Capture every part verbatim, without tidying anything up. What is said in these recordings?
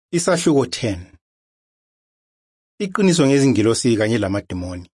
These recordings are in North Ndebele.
Isahluko ten. Iqiniso ngezingilosi kanye lamademoni.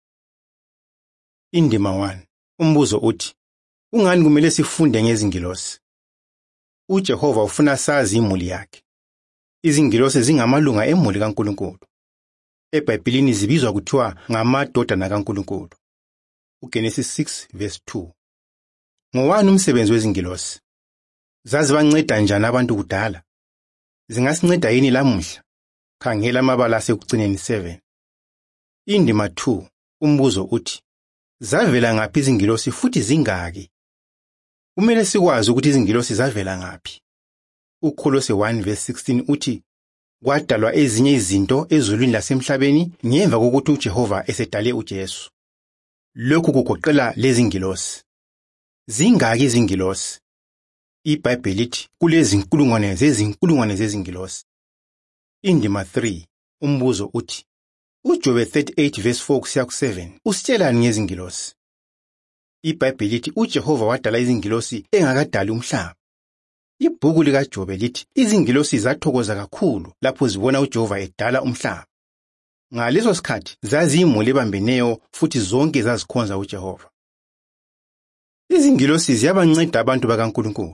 Indima one. Umbuzo uthi, kungani kumele sifunde ngezingilosi? uJehova ufuna sazi imuli yakhe. Izingilosi zingamalunga emuli kaNkulunkulu. EBhayibhelini zibizwa kuthiwa ngamadodana kaNkulunkulu. uGenesis six verse two. Ngowani umsebenzi wezingilosi? Zazibanceda njani abantu kudala? Zingasinceda yini lamuhla? Khangela amabala asekucineni seven. Indima two. Umbuzo uthi, zavela ngaphi izingilosi futhi zingaki? Kumele sikwazi ukuthi izingilosi zavela ngaphi. uKolose one verse sixteen uthi, kwadalwa ezinye izinto ezulwini lasemhlabeni ngemva kokuthi uJehova esedale uJesu. Lokhu kugoqela lezi zingilosi. Zingaki izingilosi? IBhayibheli lithi kulezi inkulungwane zezinkulungwane zezingilosi. Indima three. Umbuzo uthi, uJobe thirty-eight verse four kusiya ku seven usitshelani ngezingilosi? IBhayibheli lithi uJehova wadala izingilosi engakadali umhlaba. Ibhuku likaJobe lithi izingilosi zathokoza kakhulu lapho zibona uJehova edala umhlaba. Ngaleso sikhathi zaziyimuli ebambeneyo futhi zonke zazikhonza uJehova. Izingilosi ziyabanceda abantu bakaNkulunkulu.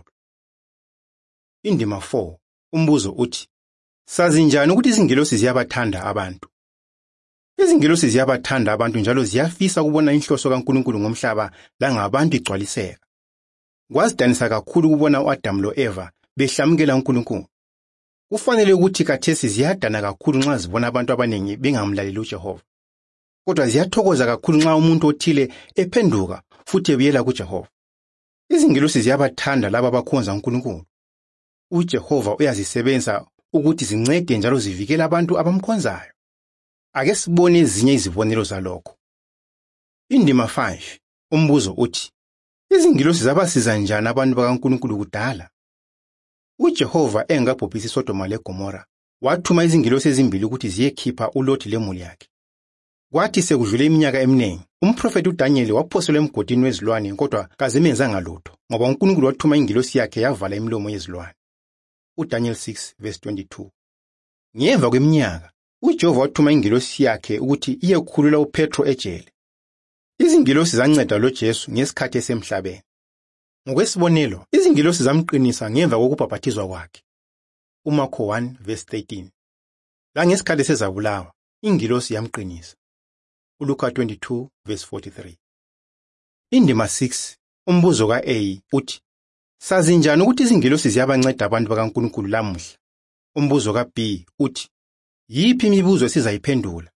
Indima four. Umbuzo uthi, sazi njani ukuthi izingilosi ziyabathanda abantu? Izingilosi ziyabathanda abantu njalo ziyafisa ukubona inhloso kaNkulunkulu ngomhlaba langabantu igcwaliseka. Kwazidanisa kakhulu ukubona uAdam loEva behlamukela uNkulunkulu. Kufanele ukuthi kathesi ziyadana kakhulu nxa zibona abantu abanengi bengamlaleli uJehova. Kodwa ziyathokoza kakhulu nxa umuntu othile ephenduka futhi ebuyela kuJehova. Izingilosi ziyabathanda labo abakhonza uNkulunkulu. uJehova uyazisebenza ukuthi zincede njalo zivikele abantu abamkhonzayo. Ake sibone ezinye izibonelo zalokho. Indima five. Umbuzo uthi, izingilosi zabasiza njani abantu bakaNkulunkulu kudala? uJehova engakabhubhisi iSodoma leGomora, wathuma izingilosi ezimbili ukuthi ziyekhipha uLothi lemuli yakhe. Kwathi sekudlule iminyaka eminengi, umprofeti uDanyeli waphoselwa emgodini wezilwane kodwa kazimenzanga lutho, ngoba uNkulunkulu wathuma ingilosi yakhe yavala imilomo yezilwane. uDaniel six verse twenty-two. Ngemva kweminyaka, uJehova wathuma ingilosi yakhe ukuthi iyekhulula uPetro ejele. Izingilosi zanceda loJesu ngesikhathi esemhlabeni. Ngokwesibonelo, izingilosi zamqinisa ngemva kokubhaphathizwa kwakhe. uMarko one verse thirteen. La ngesikhathi sezabulawa, ingilosi yamqinisa. uLuka twenty-two verse forty-three. Indima six. Umbuzo ka-A uthi, sazi njani ukuthi izingilosi ziyabanceda abantu bakaNkulunkulu lamuhla? Umbuzo ka-B uthi, yiphi imibuzo esizayiphendula?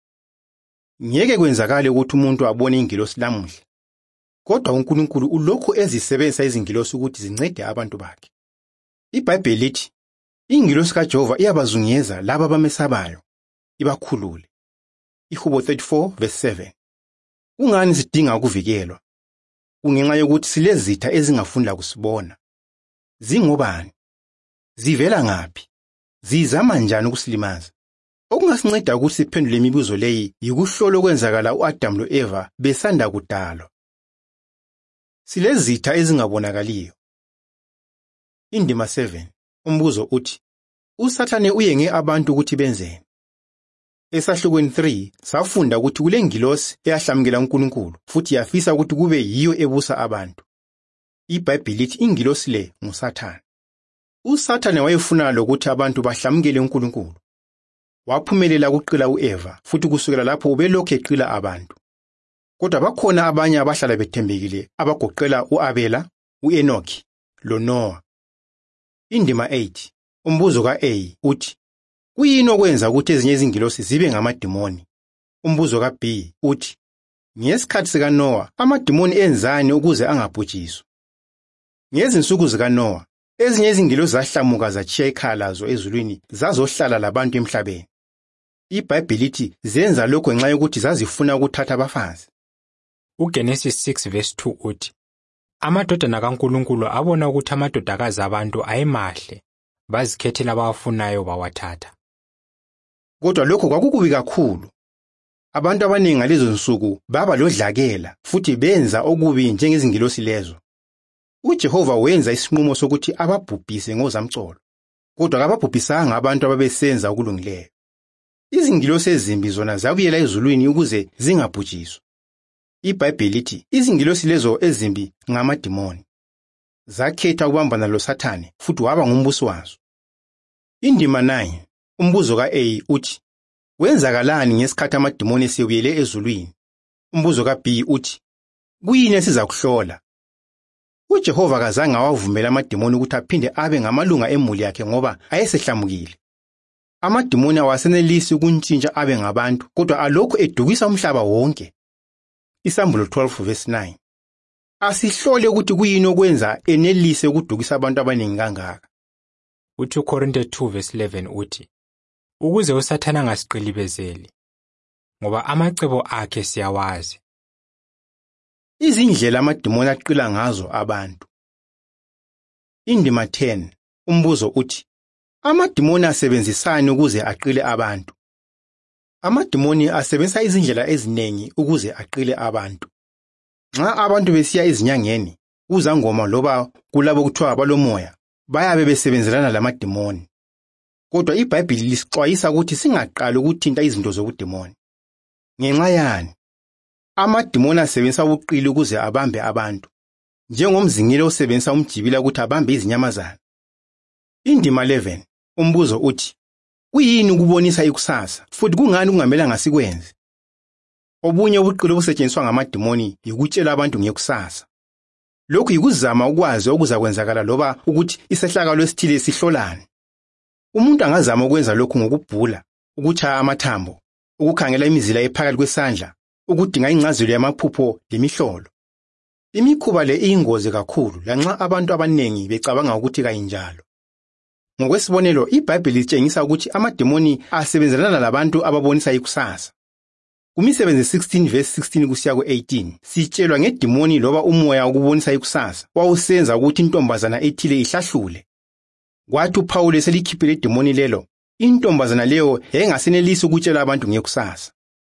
Ngeke kwenzakale ukuthi umuntu abone ingilosi lamuhla. Kodwa uNkulunkulu ulokhu ezisebenzisa izingilosi ukuthi zincede abantu bakhe. IBhayibheli lithi, ingilosi kaJehova iyabazungeza laba abamesabayo, ibakhulule. iHubo thirty-four verse seven. Kungani sidinga ukuvikelwa? Kungenxa yokuthi silezitha ezingafunda kusibona. Zingobani? Zivela ngaphi? Zizama njani ukusilimaza? Okungasinceda ukuthi siphendule imibuzo leyi yikuhlola okwenzakala uAdam loEva besanda kudalwa. Silezitha ezingabonakaliyo. Indima seven. Umbuzo uthi, uSathane uyenge abantu ukuthi benzeni? Esahlukweni three safunda ukuthi kule ngilosi eyahlamukela uNkulunkulu futhi yafisa ukuthi kube yiyo ebusa abantu. IBhayibheli lithi ingilosi le nguSathane. uSathane wayefuna lokuthi abantu bahlamukele uNkulunkulu. Waphumelela ukuqila uEva futhi kusukela lapho ubelokhu eqila abantu. Kodwa bakhona abanye abahlala bethembekile abagoqela uAbela, uEnoki loNoah. Indima eight. Umbuzo ka-A uthi, kuyini okwenza ukuthi ezinye izingilosi zibe ngamademoni? Umbuzo ka-B uthi, ngesikhathi sikaNoah amademoni enzani ukuze angabhujiswa? Ngezinsuku zikaNoah, ezinye izingilosi zahlamuka zatshiya ikhaya lazo ezulwini zazohlala labantu emhlabeni. IBhayibheli lithi zenza lokho ngenxa yokuthi zazifuna ukuthatha abafazi. uGenesis six verse two uthi, amadodana kaNkulunkulu abona ukuthi amadodakazi abantu ayemahle, bazikhethela abawafunayo bawathatha. Kodwa lokho kwakukubi kakhulu. Abantu abaningi ngalezo nsuku baba lodlakela futhi benza okubi njengezingilosi lezo. uJehova wenza isinqumo sokuthi ababhubhise ngozamcolo. kodwa kababhubhisanga abantu ababesenza okulungileyo. Izingilosi ezimbi zona zabuyela ezulwini ukuze zingabhujiswa. IBhayibheli lithi izingilosi lezo ezimbi ngamadimoni. Zakhetha ukubambana loSathane futhi waba ngumbusi wazo. Indima nine, umbuzo ka-A uthi, wenzakalani ngesikhathi amadimoni esebuyele ezulwini? Umbuzo ka-B uthi, kuyini esizakuhlola? UJehova kazange awavumela amadimoni ukuthi aphinde abe ngamalunga emuli yakhe ngoba ayesehlamukile. Amadimoni awasenelisi ukuntshintsha abe ngabantu kodwa alokhu edukisa umhlaba wonke. Isambulo twelve verse nine. Asihlole ukuthi kuyini okwenza enelise ukudukisa abantu abaningi kangaka. uSecond Corinthians two verse eleven uthi, ukuze uSathane angasiqilibezeli, ngoba amacebo akhe siyawazi. Izindlela amadimoni aqila ngazo abantu. Indima ten, umbuzo uthi, amadimoni asebenzisani ukuze aqile abantu? Amadimoni asebenzisa izindlela eziningi ukuze aqile abantu. Nxa abantu besiya ezinyangeni, uzangoma loba kulabo kuthiwa abalomoya, bayabe besebenzelana lamadimoni. Kodwa iBhayibheli lisixwayisa ukuthi singaqali ukuthinta izinto zobudimoni. Ngenxa yani, amadimoni asebenzisa ubuqili ukuze abambe abantu, njengomzingile osebenzisa umjibila ukuthi abambe izinyamazana. Indima eleven, umbuzo uthi, kuyini ukubonisa ikusasa futhi kungani kungamelanga sikwenze? Obunye ubuqili obusetshenziswa ngamadimoni yikutshela abantu ngekusasa. Lokhu yikuzama ukwazi okuzakwenzakala loba ukuthi isehlakalo esithile sihlolane. Umuntu angazama ukwenza lokhu ngokubhula, ukutshaya amathambo, ukukhangela imizila ephakathi kwesandla, ukudinga ingcazelo yamaphupho lemihlolo. Imikhuba le iyingozi kakhulu lanxa abantu abanengi becabanga ukuthi kayinjalo. Ngokwesibonelo, iBhayibheli litshengisa ukuthi amadimoni asebenzelana labantu ababonisa ikusasa. Kumisebenzi sixteen verse sixteen kusiya ku-eighteen, sitshelwa ngedimoni loba umoya ukubonisa ikusasa wawusenza ukuthi intombazana ethile ihlahlule. Kwathi uPawulu eselikhiphile idimoni lelo, intombazana leyo yayingasenelisi ukutshela abantu ngekusasa.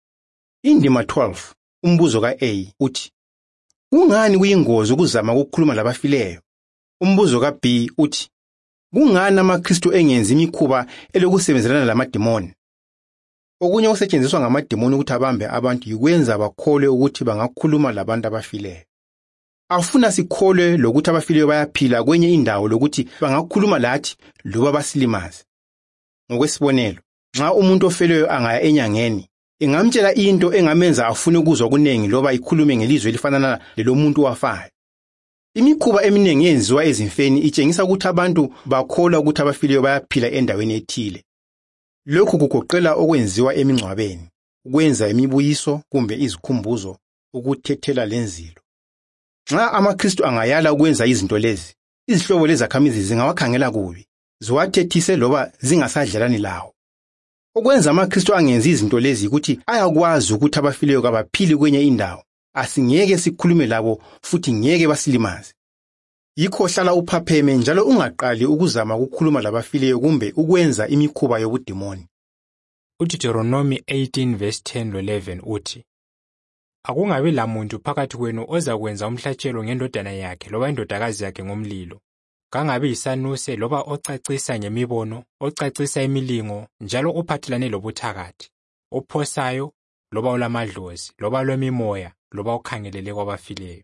Indima twelve, umbuzo ka-A uthi, kungani kuyingozi ukuzama ukukhuluma labafileyo? Umbuzo ka-B uthi, kungani amaKristu engenzi imikhuba elokusebenzelana lamadimoni? Okunye okusetshenziswa ngamadimoni ukuthi abambe abantu yikwenza bakholwe ukuthi bangakhuluma labantu abafileyo. Afuna sikholwe lokuthi abafileyo bayaphila kwenye indawo lokuthi bangakhuluma lathi loba basilimaze. Ngokwesibonelo, nxa umuntu ofeleyo angaya enyangeni, ingamtshela into engamenza afune ukuzwa okuningi loba ikhulume ngelizwi elifanana lelomuntu wafayo. Imikhuba eminengi yenziwa ezimfeni itshengisa ukuthi abantu bakholwa ukuthi abafileyo bayaphila endaweni ethile. Lokhu kugoqela okwenziwa emingcwabeni, ukwenza imibuyiso kumbe izikhumbuzo, ukuthethela lenzilo. Nxa amaKristu angayala ukwenza izinto lezi, izihlobo lezakhamizi zingawakhangela kubi, ziwathethise loba zingasadlelani lawo. Okwenza amaKristu angenzi izinto lezi ukuthi ayakwazi ukuthi abafileyo kabaphili kwenye indawo, asingeke sikhulume labo futhi ngeke basilimaze. Yikho hlala uphapheme njalo ungaqali ukuzama ukukhuluma labafileyo kumbe ukwenza imikhuba yobudimoni. uDeuteronomy eighteen verse ten lo eleven uthi, akungabi lamuntu phakathi kwenu ozakwenza umhlatshelo ngendodana yakhe loba indodakazi yakhe ngomlilo. Kangabi yisanuse loba ocacisa ngemibono, ocacisa imilingo, njalo uphathelane lobuthakathi, ophosayo loba olamadlozi, loba lwemimoya, loba ukhangelele kwabafileyo.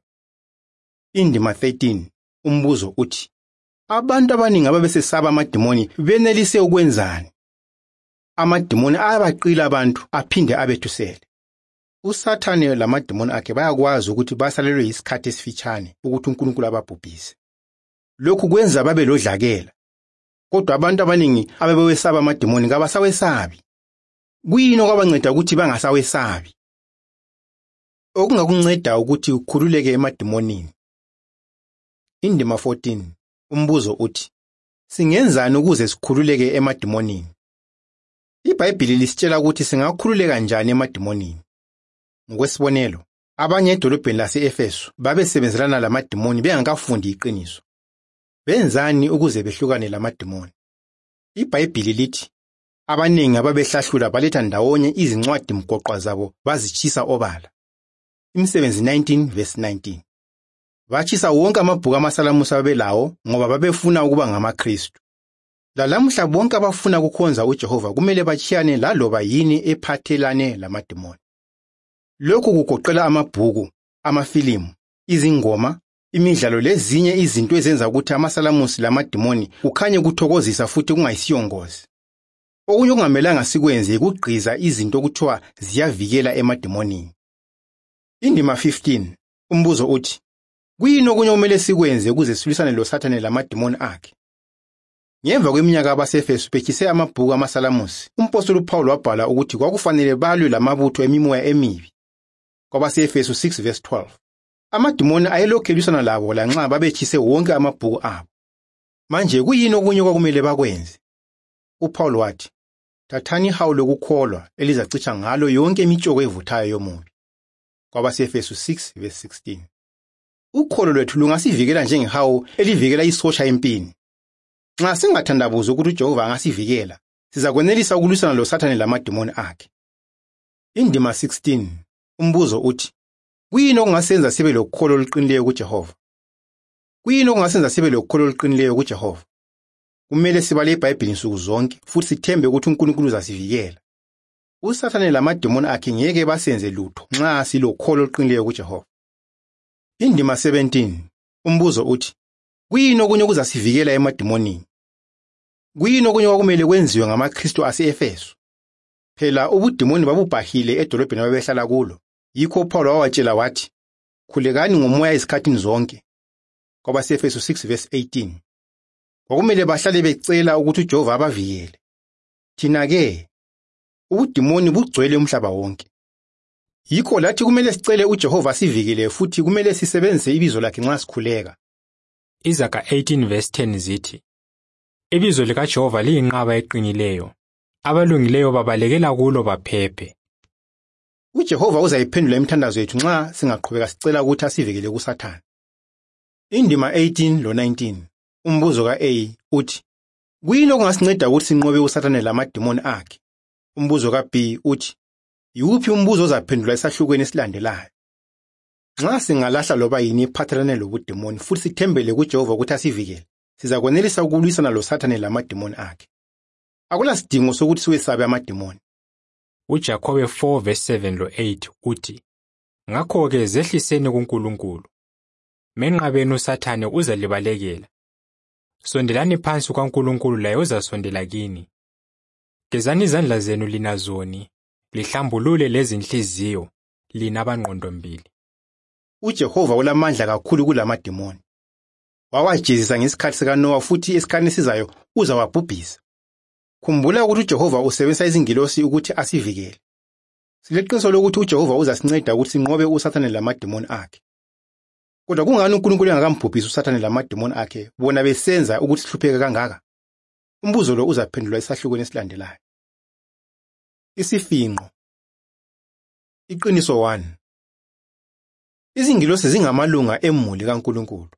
Indima thirteen, umbuzo uthi, abantu abaningi ababesesaba amadimoni benelise ukwenzani? Amadimoni ayabaqila abantu aphinde abethusele. USathane lamadimoni akhe bayakwazi ukuthi basalelwe yisikhathi esifitshane ukuthi uNkulunkulu ababhubhise. Lokhu kwenza babe lodlakela. Kodwa abantu abaningi ababewesaba amadimoni kabasawesabi. Kuyini okwabanceda ukuthi bangasawesabi? Okungakunceda ukuthi ukhululeke emadimonini. Indima fourteen, umbuzo uthi, singenzani ukuze sikhululeke emadimonini? IBhayibheli lisitshela ukuthi singakhululeka njani emadimonini. Ngokwesibonelo, abanye edolobheni lase-Efesu babesebenzelana lamadimoni bengakafundi iqiniso. Benzani ukuze behlukane lamadimoni? IBhayibheli lithi, abanengi ababehlahlula baletha ndawonye izincwadi mgoqwa zabo bazitshisa obala. Imisebenzi nineteen verse nineteen. Batshisa wonke amabhuku amasalamusa babelawo ngoba babefuna ukuba ngamaKristu. Lalamhla bonke abafuna ukukhonza uJehova kumele bachiyane laloba yini ephathelane lamadimoni. Lokhu kugoqela amabhuku, amafilimu, izingoma, imidlalo lezinye izinto ezenza ukuthi amasalamusi lamadimoni kukhanye kuthokozisa futhi kungayisiyongozi. Okunye okungamelanga sikwenze ukugqiza izinto okuthiwa ziyavikela emadimonini. Indima fifteen. Umbuzo uthi, kuyini okunye okumele sikwenze ukuze silisane loSathane lamadimoni akhe? Ngemva kweminyaka abaseFesu bekhise amabhuku amasalamusi, umpostoli uPaul wabhala ukuthi kwakufanele balwe lamabutho emimoya emibi. KwabaseFesu six verse twelve. Amadimoni ayelokhu elisana labo lanxa babethise wonke amabhuku abo. Manje kuyini okunye kwakumele bakwenze? uPaul wathi, thathani ihawu lokukholwa elizacitsha ngalo yonke imitshoko evuthayo yomubi. KwabaseFesu six verse sixteen. Ukholo lwethu lungasivikela njengehawu elivikela isosha empini. Nxa singathandabuza ukuthi uJehova angasivikela, sizakwenelisa ukulwisana loSathane lamadimoni akhe. Indima sixteen. Umbuzo uthi, kuyini okungasenza sibe lokholo oluqinileyo kuJehova? Kuyini okungasenza sibe lokholo oluqinileyo kuJehova? Kumele sibale iBhayibheli nsuku zonke futhi sithembe ukuthi uNkulunkulu uzasivikela. USathane lamadimoni akhe ngeke basenze lutho nxa silokholo oluqinileyo kuJehova. Indima seventeen. Umbuzo uthi, kuyini okunye okuzasivikela emadimonini? Kuyini okunye okumele kwenziwe ngamaKristu ase-Efesu? Phela ubudimoni babubhahile edolobheni ababehlala kulo. Yikho uPaul wawatshela wathi, khulekani ngomoya izikhathini zonke. KwabaseFesu six verse eighteen. Kwakumele bahlale becela ukuthi uJehova abavikele. Thina-ke, ubudimoni bugcwele umhlaba wonke. Yikho lathi kumele sicele uJehova asivikele futhi kumele sisebenzise ibizo lakhe nxa sikhuleka. Izaga eighteen verse ten zithi, ibizo likaJehova liyinqaba eqinileyo, abalungileyo babalekela kulo baphephe. UJehova uzayiphendula imithandazo yethu nxa singaqhubeka sicela ukuthi asivikele kuSathane. Indima eighteen lo nineteen. Umbuzo ka-A uthi, kuyini okungasinceda ukuthi sinqobe uSathane lamadimoni akhe? Umbuzo ka-B uthi, yiwuphi umbuzo ozaphendula esahlukweni esilandelayo? Nxa singalahla loba yini ephathelane lobudimoni futhi sithembele kuJehova ukuthi asivikele, sizakwenelisa ukulwisana loSathane lamadimoni akhe. Akulasidingo sokuthi siwesabe amadimoni. UJakhobe four verse seven lo eight uthi, ngakho-ke zehliseni kuNkulunkulu. Menqabeni uSathane uzalibalekela. Sondelani phansi kuNkulunkulu laye uzasondela kini. Gezani izandla zenu lina zoni, lihlambulule lezinhliziyo, lina abangqondombili. UJehova ulamandla kakhulu kulamadimoni. Wawajezisa ngesikhathi sikaNowa futhi esikhathini esizayo uzawabhubhisa. Khumbula ukuthi uJehova usebenzisa izingilosi ukuthi asivikele. Sileqiniso lokuthi uJehova uzasinceda ukuthi sinqobe uSathane lamadimoni akhe. Kodwa kungani uNkulunkulu engakamubhubhisi uSathane lamadimoni akhe bona besenza ukuthi sihlupheke kangaka? Umbuzo lo uzaphendulwa esahlukweni esilandelayo. Isifinqo. Iqiniso one. Izingilosi zingamalunga emuli kaNkulunkulu.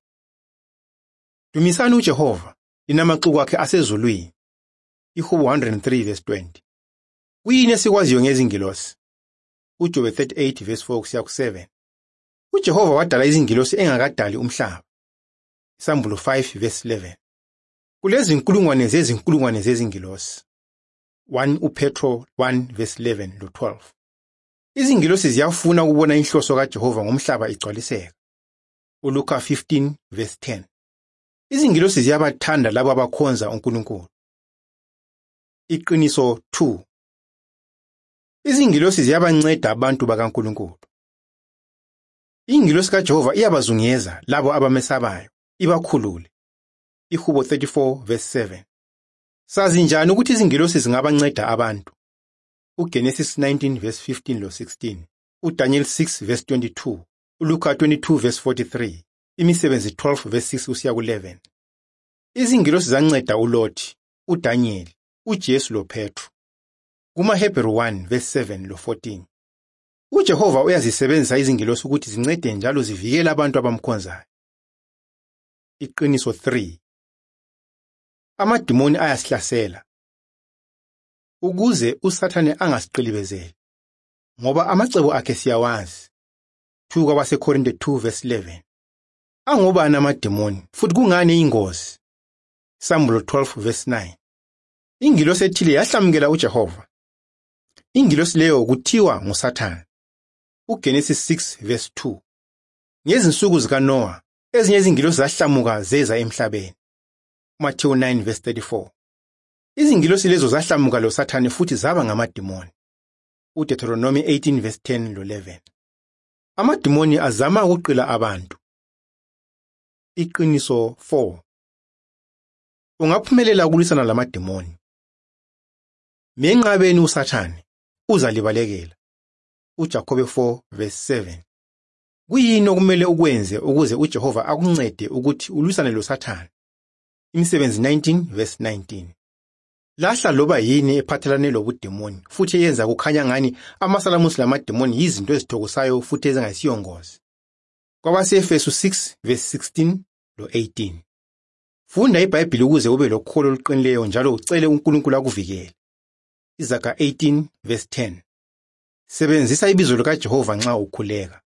Dumisani uJehova, lina maxuku akhe asezulwini. iHubo one oh three verse twenty. Kuyini esikwaziyo ngezingilosi? uJobe thirty-eight verse four kusiya ku seven. UJehova wadala izingilosi engakadali umhlaba. Isambulo five verse eleven. Kulezi inkulungwane zezinkulungwane zezingilosi. one uPetro one verse eleven lo twelve. Izingilosi ziyafuna ukubona inhloso kaJehova ngomhlaba igcwaliseka. uLuka fifteen verse ten. Izingilosi ziyabathanda labo abakhonza uNkulunkulu. Iqiniso two. Izingilosi ziyabanceda abantu bakaNkulunkulu. Ingilosi kaJehova iyabazungeza labo abamesabayo, ibakhulule. iHubo thirty-four verse seven. Sazi njani ukuthi izingilosi zingabanceda abantu? uGenesis nineteen verse fifteen lo sixteen, uDaniel six verse twenty-two, uLuka twenty-two verse forty-three, Imisebenzi twelve verse six kusiya ku eleven. Izingilosi zanceda uLothi, uDaniel, uJesu lo Petro. KumaHebheru one verse seven lo fourteen. UJehova uyazisebenzisa izingilosi ukuthi zincede njalo zivikele abantu abamkhonzayo. Iqiniso three. Amadimoni ayasihlasela. Ukuze uSathane angasiqilibezeli, ngoba amacebo akhe siyawazi. two kwabaseKorinte two verse eleven. Angobani amadimoni futhi kungani ingozi? Isambulo twelve verse nine. Ingilosi ethile yahlamukela uJehova. Ingilosi leyo kuthiwa nguSathane. UGenesis six verse two. Ngezinsuku zikaNoah, ezinye izingilosi zahlamuka zeza emhlabeni. Matthew nine verse thirty-four. Izingilosi lezo zahlamuka loSathane futhi zaba ngamadimoni. UDeuteronomy eighteen verse ten lo eleven. Amadimoni azama ukuqila abantu. Iqiniso four. Ungaphumelela ukulwisana lamadimoni. Menqabeni uSathane, uzalibalekela. uJakobe four verse seven. Kuyini okumele ukwenze ukuze uJehova akuncede ukuthi ulwisane loSathane? Imisebenzi nineteen verse nineteen. Lahla loba yini ephathelane lobudemoni futhi eyenza kukhanya ngani amasalamusi lamademoni yizinto ezithokosayo futhi ezingasiyongozi. KwabaseEfesu six verse sixteen lo eighteen. Funda iBhayibheli ukuze ube lokholo oluqinileyo njalo ucele uNkulunkulu akuvikele. Izaga eighteen verse ten. Sebenzisa ibizo likaJehova nxa ukhuleka.